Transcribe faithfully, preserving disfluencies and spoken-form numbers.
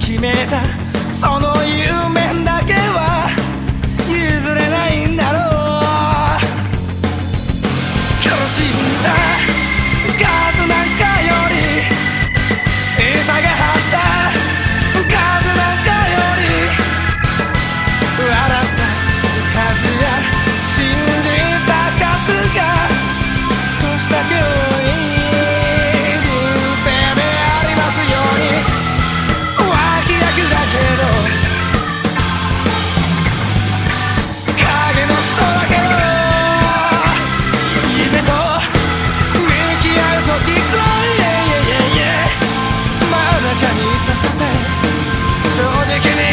決めたその夢だけは譲れないんだろう。苦しんだ数なんかより痛がった数なんかより笑った数や信じた数が少しだけ多い人生でありますように。わきだくだけど影の人だけど夢と向き合う時くらい真ん中に刺さって正直に